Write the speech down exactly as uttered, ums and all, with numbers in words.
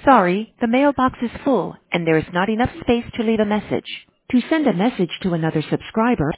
Sorry, the mailbox is full and there is not enough space to leave a message. To send a message to another subscriber,